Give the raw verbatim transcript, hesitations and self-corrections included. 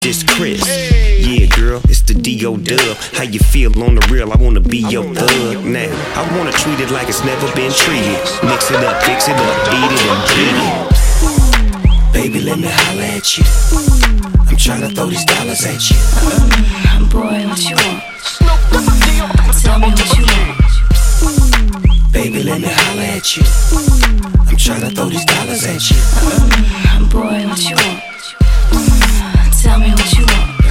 This Chris, yeah girl, it's the D O Dub. How you feel on the real? I wanna be your thug. Now, I wanna treat it like it's never been treated. Mix it up, fix it up, beat it and beat it. Baby, let me holla at you. I'm tryna throw these dollars at you. Mm, boy, what you want? Tell me what you want. Baby, let me holla at you. I'm tryna throw these dollars at you. Mm, boy, what you want? Tell me what you want.